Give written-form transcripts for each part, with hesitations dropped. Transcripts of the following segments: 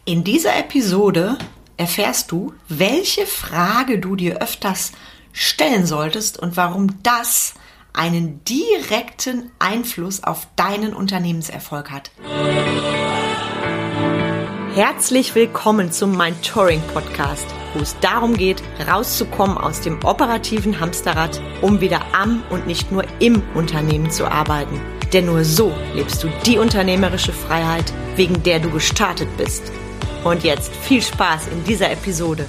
In dieser Episode erfährst du, welche Frage du dir öfters stellen solltest und warum das einen direkten Einfluss auf deinen Unternehmenserfolg hat. Herzlich willkommen zum Mentoring Podcast, wo es darum geht, rauszukommen aus dem operativen Hamsterrad, um wieder am und nicht nur im Unternehmen zu arbeiten. Denn nur so lebst du die unternehmerische Freiheit, wegen der du gestartet bist. Und jetzt viel Spaß in dieser Episode.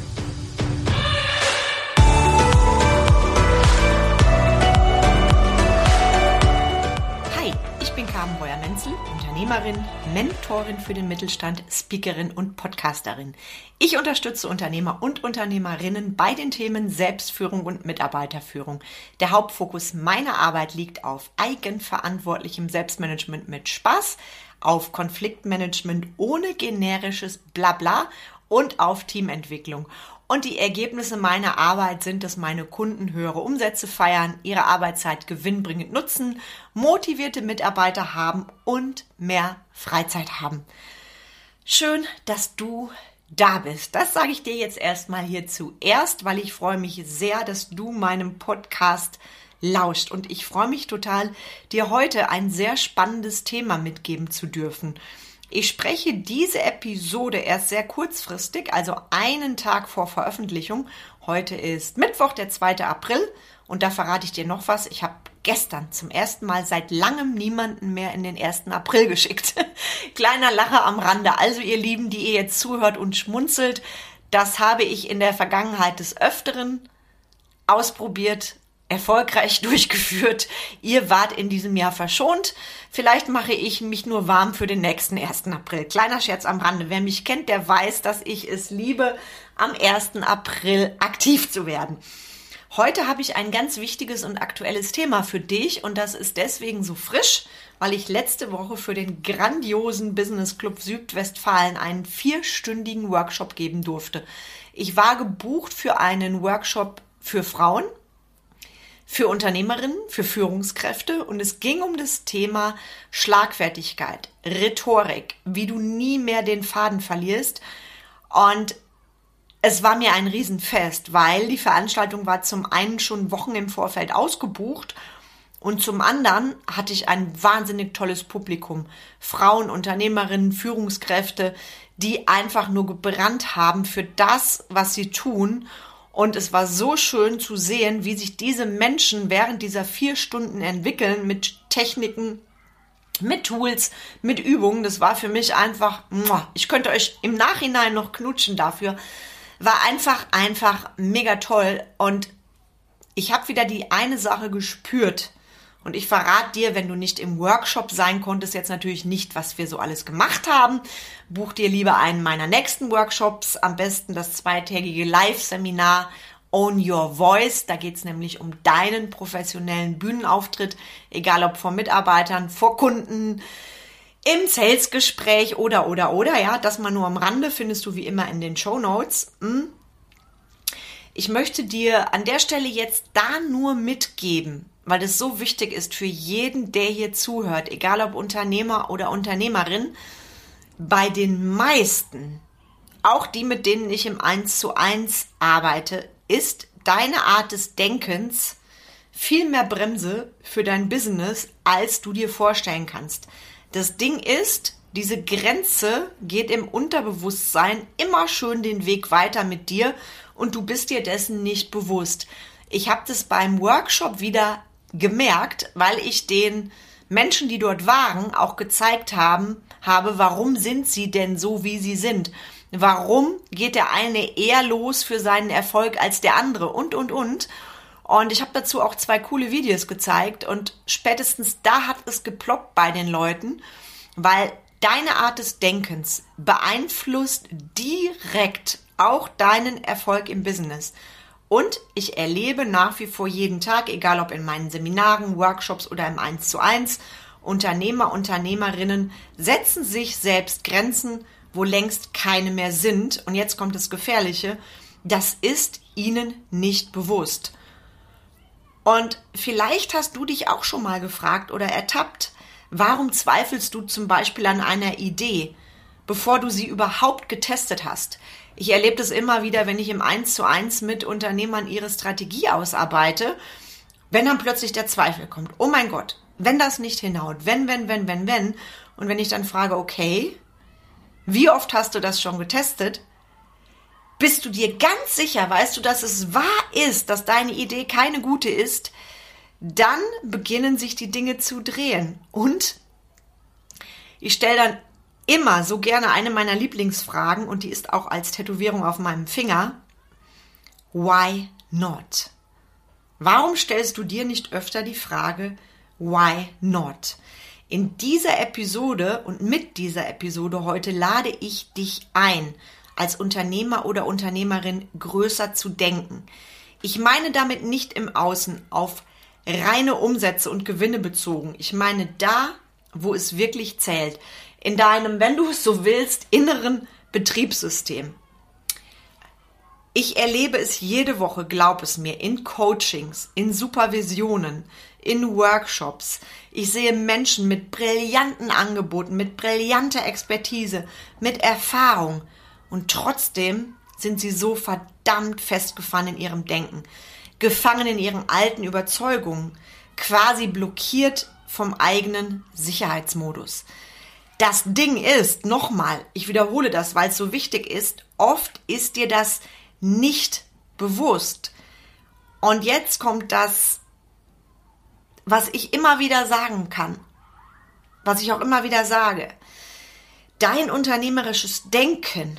Hi, ich bin Carmen Breuer-Menzel, Unternehmerin, Mentorin für den Mittelstand, Speakerin und Podcasterin. Ich unterstütze Unternehmer und Unternehmerinnen bei den Themen Selbstführung und Mitarbeiterführung. Der Hauptfokus meiner Arbeit liegt auf eigenverantwortlichem Selbstmanagement mit Spaß, auf Konfliktmanagement ohne generisches Blabla und auf Teamentwicklung. Und die Ergebnisse meiner Arbeit sind, dass meine Kunden höhere Umsätze feiern, ihre Arbeitszeit gewinnbringend nutzen, motivierte Mitarbeiter haben und mehr Freizeit haben. Schön, dass du da bist. Das sage ich dir jetzt erstmal hier zuerst, weil ich freue mich sehr, dass du meinem Podcast lauscht. Und ich freue mich total, dir heute ein sehr spannendes Thema mitgeben zu dürfen. Ich spreche diese Episode erst sehr kurzfristig, also einen Tag vor Veröffentlichung. Heute ist Mittwoch, der 2. April und da verrate ich dir noch was. Ich habe gestern zum ersten Mal seit langem niemanden mehr in den 1. April geschickt. Kleiner Lacher am Rande. Also ihr Lieben, die ihr jetzt zuhört und schmunzelt, das habe ich in der Vergangenheit des Öfteren ausprobiert, erfolgreich durchgeführt. Ihr wart in diesem Jahr verschont. Vielleicht mache ich mich nur warm für den nächsten 1. April. Kleiner Scherz am Rande. Wer mich kennt, der weiß, dass ich es liebe, am 1. April aktiv zu werden. Heute habe ich ein ganz wichtiges und aktuelles Thema für dich und das ist deswegen so frisch, weil ich letzte Woche für den grandiosen Business Club Südwestfalen einen 4-stündigen Workshop geben durfte. Ich war gebucht für einen Workshop für Frauen, für Unternehmerinnen, für Führungskräfte und es ging um das Thema Schlagfertigkeit, Rhetorik, wie du nie mehr den Faden verlierst. Und es war mir ein Riesenfest, weil die Veranstaltung war zum einen schon Wochen im Vorfeld ausgebucht und zum anderen hatte ich ein wahnsinnig tolles Publikum. Frauen, Unternehmerinnen, Führungskräfte, die einfach nur gebrannt haben für das, was sie tun. Und es war so schön zu sehen, wie sich diese Menschen während dieser 4 Stunden entwickeln mit Techniken, mit Tools, mit Übungen. Das war für mich einfach, ich könnte euch im Nachhinein noch knutschen dafür. War einfach mega toll. Und ich habe wieder die eine Sache gespürt. Und ich verrate dir, wenn du nicht im Workshop sein konntest, jetzt natürlich nicht, was wir so alles gemacht haben. Buch dir lieber einen meiner nächsten Workshops, am besten das 2-tägige Live-Seminar Own Your Voice. Da geht es nämlich um deinen professionellen Bühnenauftritt, egal ob vor Mitarbeitern, vor Kunden, im Sales-Gespräch oder, ja, das mal nur am Rande, findest du wie immer in den Shownotes. Ich möchte dir an der Stelle jetzt da nur mitgeben, weil das so wichtig ist für jeden, der hier zuhört, egal ob Unternehmer oder Unternehmerin, bei den meisten, auch die, mit denen ich im 1:1 arbeite, ist deine Art des Denkens viel mehr Bremse für dein Business, als du dir vorstellen kannst. Das Ding ist, diese Grenze geht im Unterbewusstsein immer schön den Weg weiter mit dir und du bist dir dessen nicht bewusst. Ich habe das beim Workshop wieder gemerkt, weil ich den Menschen, die dort waren, auch gezeigt habe, warum sind sie denn so, wie sie sind? Warum geht der eine eher los für seinen Erfolg als der andere? Und. Und ich habe dazu auch 2 coole Videos gezeigt und spätestens da hat es geploppt bei den Leuten, weil deine Art des Denkens beeinflusst direkt auch deinen Erfolg im Business. Und ich erlebe nach wie vor jeden Tag, egal ob in meinen Seminaren, Workshops oder im 1:1, Unternehmer, Unternehmerinnen setzen sich selbst Grenzen, wo längst keine mehr sind. Und jetzt kommt das Gefährliche, das ist ihnen nicht bewusst. Und vielleicht hast du dich auch schon mal gefragt oder ertappt, warum zweifelst du zum Beispiel an einer Idee? bevor du sie überhaupt getestet hast. Ich erlebe das immer wieder, wenn ich im 1:1 mit Unternehmern ihre Strategie ausarbeite, wenn dann plötzlich der Zweifel kommt. Oh mein Gott, wenn das nicht hinhaut, wenn. Und wenn ich dann frage, okay, wie oft hast du das schon getestet? Bist du dir ganz sicher, weißt du, dass es wahr ist, dass deine Idee keine gute ist? Dann beginnen sich die Dinge zu drehen. Und ich stelle dann immer so gerne eine meiner Lieblingsfragen, und die ist auch als Tätowierung auf meinem Finger. Why not? Warum stellst du dir nicht öfter die Frage, why not? In dieser Episode und mit dieser Episode heute lade ich dich ein, als Unternehmer oder Unternehmerin größer zu denken. Ich meine damit nicht im Außen auf reine Umsätze und Gewinne bezogen. Ich meine da, wo es wirklich zählt. In deinem, wenn du es so willst, inneren Betriebssystem. Ich erlebe es jede Woche, glaub es mir, in Coachings, in Supervisionen, in Workshops. Ich sehe Menschen mit brillanten Angeboten, mit brillanter Expertise, mit Erfahrung. Und trotzdem sind sie so verdammt festgefahren in ihrem Denken, gefangen in ihren alten Überzeugungen, quasi blockiert vom eigenen Sicherheitsmodus. Das Ding ist, nochmal, ich wiederhole das, weil es so wichtig ist, oft ist dir das nicht bewusst. Und jetzt kommt das, was ich immer wieder sagen kann, was ich auch immer wieder sage. Dein unternehmerisches Denken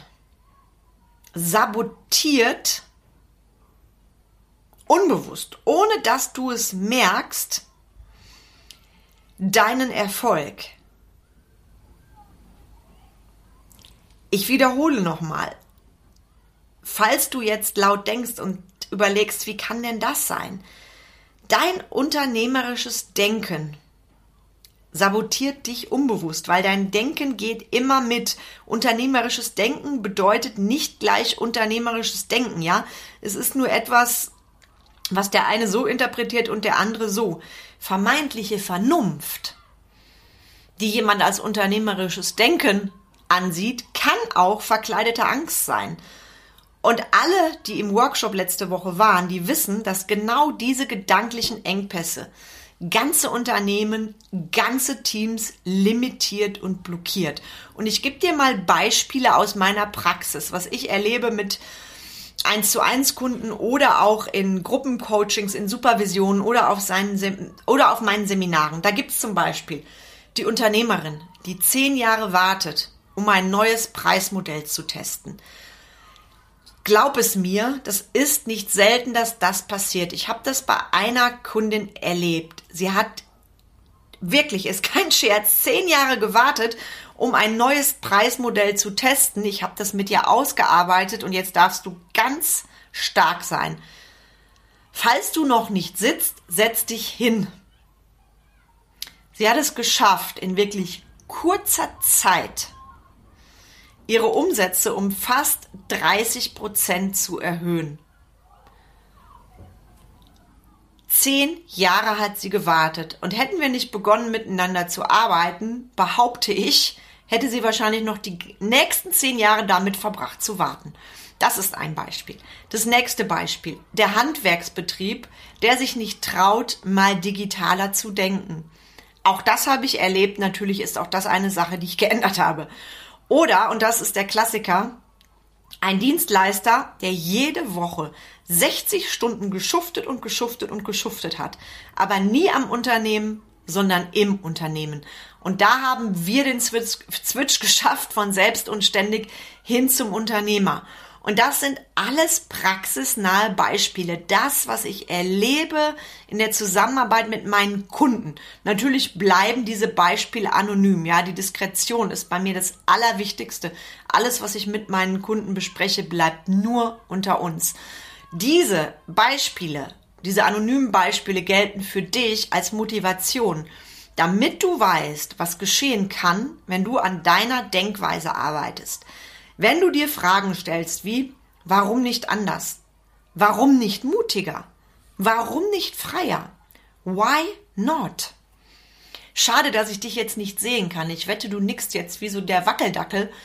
sabotiert unbewusst, ohne dass du es merkst, deinen Erfolg. Ich wiederhole nochmal, falls du jetzt laut denkst und überlegst, wie kann denn das sein? Dein unternehmerisches Denken sabotiert dich unbewusst, weil dein Denken geht immer mit. Unternehmerisches Denken bedeutet nicht gleich unternehmerisches Denken, ja? Es ist nur etwas, was der eine so interpretiert und der andere so. Vermeintliche Vernunft, die jemand als unternehmerisches Denken ansieht, kann auch verkleidete Angst sein. Und alle, die im Workshop letzte Woche waren, die wissen, dass genau diese gedanklichen Engpässe ganze Unternehmen, ganze Teams limitiert und blockiert. Und ich gebe dir mal Beispiele aus meiner Praxis, was ich erlebe mit 1:1 Kunden oder auch in Gruppencoachings, in Supervisionen oder auf meinen Seminaren. Da gibt es zum Beispiel die Unternehmerin, die 10 Jahre wartet, um ein neues Preismodell zu testen. Glaub es mir, das ist nicht selten, dass das passiert. Ich habe das bei einer Kundin erlebt. Sie hat wirklich, ist kein Scherz, 10 Jahre gewartet, um ein neues Preismodell zu testen. Ich habe das mit ihr ausgearbeitet und jetzt darfst du ganz stark sein. Falls du noch nicht sitzt, setz dich hin. Sie hat es geschafft, in wirklich kurzer Zeit ihre Umsätze um fast 30% zu erhöhen. 10 Jahre hat sie gewartet und hätten wir nicht begonnen miteinander zu arbeiten, behaupte ich, hätte sie wahrscheinlich noch die nächsten 10 Jahre damit verbracht zu warten. Das ist ein Beispiel. Das nächste Beispiel, der Handwerksbetrieb, der sich nicht traut, mal digitaler zu denken. Auch das habe ich erlebt, natürlich ist auch das eine Sache, die ich geändert habe. Oder, und das ist der Klassiker, ein Dienstleister, der jede Woche 60 Stunden geschuftet hat, aber nie am Unternehmen, sondern im Unternehmen. Und da haben wir den Switch geschafft von selbst und ständig hin zum Unternehmer. Und das sind alles praxisnahe Beispiele. Das, was ich erlebe in der Zusammenarbeit mit meinen Kunden. Natürlich bleiben diese Beispiele anonym. Ja, die Diskretion ist bei mir das Allerwichtigste. Alles, was ich mit meinen Kunden bespreche, bleibt nur unter uns. Diese Beispiele, diese anonymen Beispiele gelten für dich als Motivation, damit du weißt, was geschehen kann, wenn du an deiner Denkweise arbeitest. Wenn du dir Fragen stellst wie, warum nicht anders? Warum nicht mutiger? Warum nicht freier? Why not? Schade, dass ich dich jetzt nicht sehen kann. Ich wette, du nickst jetzt wie so der Wackeldackel.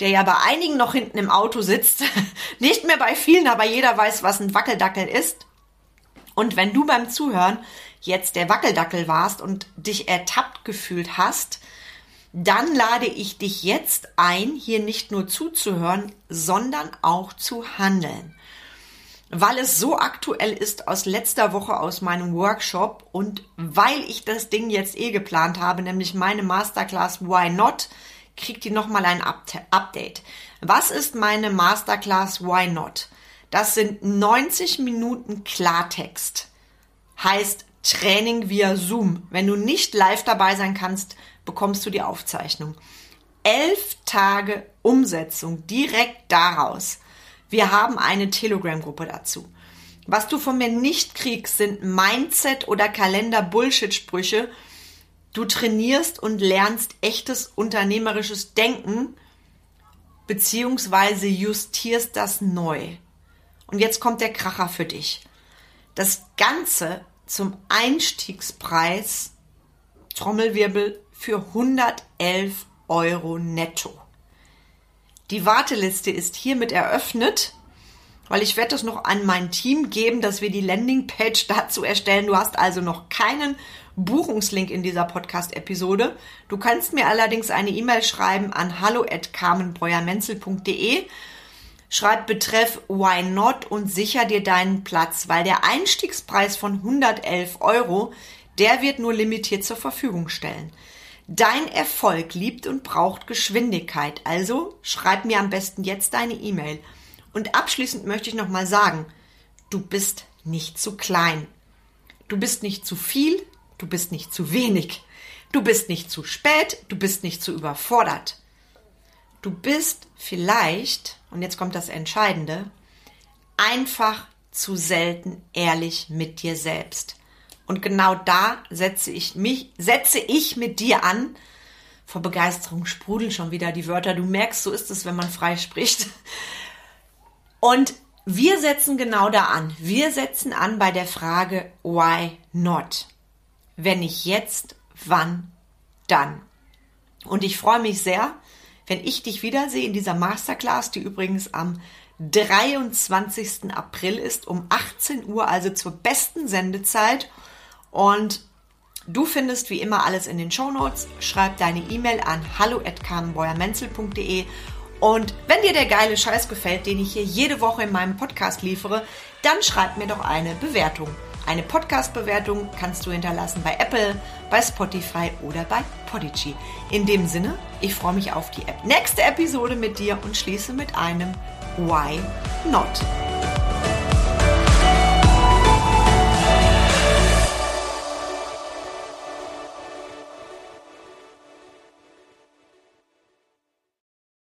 der ja bei einigen noch hinten im Auto sitzt. Nicht mehr bei vielen, aber jeder weiß, was ein Wackeldackel ist. Und wenn du beim Zuhören jetzt der Wackeldackel warst und dich ertappt gefühlt hast, dann lade ich dich jetzt ein, hier nicht nur zuzuhören, sondern auch zu handeln. Weil es so aktuell ist aus letzter Woche aus meinem Workshop und weil ich das Ding jetzt geplant habe, nämlich meine Masterclass Why Not, kriegt ihr nochmal ein Update. Was ist meine Masterclass Why Not? Das sind 90 Minuten Klartext. Heißt Training via Zoom. Wenn du nicht live dabei sein kannst, bekommst du die Aufzeichnung. 11 Tage Umsetzung direkt daraus. Wir haben eine Telegram-Gruppe dazu. Was du von mir nicht kriegst, sind Mindset- oder Kalender-Bullshit-Sprüche. Du trainierst und lernst echtes unternehmerisches Denken beziehungsweise justierst das neu. Und jetzt kommt der Kracher für dich. Das Ganze zum Einstiegspreis, Trommelwirbel, für 111 € netto. Die Warteliste ist hiermit eröffnet, weil ich werde das noch an mein Team geben, dass wir die Landingpage dazu erstellen. Du hast also noch keinen Buchungslink in dieser Podcast-Episode. Du kannst mir allerdings eine E-Mail schreiben an hallo@carmenbreuermenzel.de. Schreib Betreff Why Not und sicher dir deinen Platz, weil der Einstiegspreis von 111 €, der wird nur limitiert zur Verfügung stellen. Dein Erfolg liebt und braucht Geschwindigkeit, also schreib mir am besten jetzt deine E-Mail. Und abschließend möchte ich nochmal sagen, du bist nicht zu klein. Du bist nicht zu viel, du bist nicht zu wenig. Du bist nicht zu spät, du bist nicht zu überfordert. Du bist vielleicht, und jetzt kommt das Entscheidende, einfach zu selten ehrlich mit dir selbst. Und genau da setze ich mit dir an. Vor Begeisterung sprudeln schon wieder die Wörter. Du merkst, so ist es, wenn man frei spricht. Und wir setzen genau da an. Wir setzen an bei der Frage, why not? Wenn nicht jetzt, wann dann? Und ich freue mich sehr, wenn ich dich wiedersehe in dieser Masterclass, die übrigens am 23. April ist, um 18 Uhr, also zur besten Sendezeit. Und du findest wie immer alles in den Shownotes. Schreib deine E-Mail an hallo@carmenbreuermenzel.de. Und wenn dir der geile Scheiß gefällt, den ich hier jede Woche in meinem Podcast liefere, dann schreib mir doch eine Bewertung. Eine Podcast-Bewertung kannst du hinterlassen bei Apple, bei Spotify oder bei Podigy. In dem Sinne, ich freue mich auf die nächste Episode mit dir und schließe mit einem Why Not?